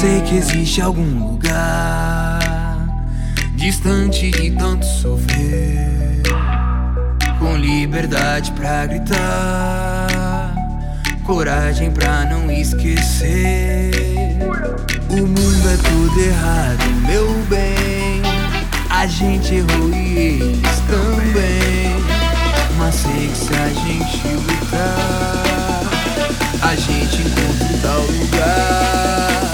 sei que existe algum lugar distante de tanto sofrer, com liberdade pra gritar, coragem pra não esquecer. O mundo é tudo errado, meu bem, a gente errou e eles também. Mas sei que se a gente lutar, a gente encontra tal lugar.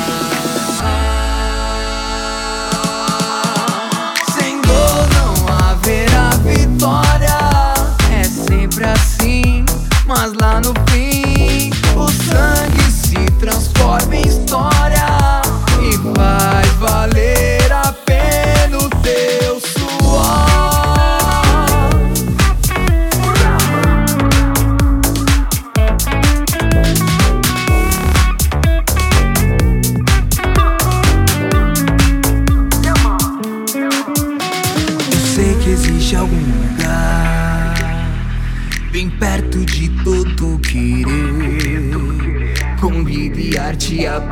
Sem dor não haverá vitória, é sempre assim, mas lá no fim o sangue se transforma em história e vai valer a pena o teu suor. Sei que existe algum lugar bem perto de todo querer, com vida e arte a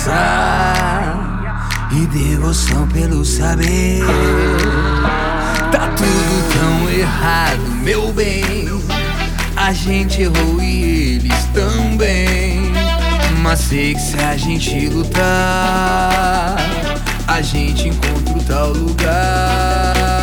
pulsar e devoção pelo saber. Tá tudo tão errado, meu bem, a gente errou e eles também. Mas sei que se a gente lutar, a gente encontra o tal lugar.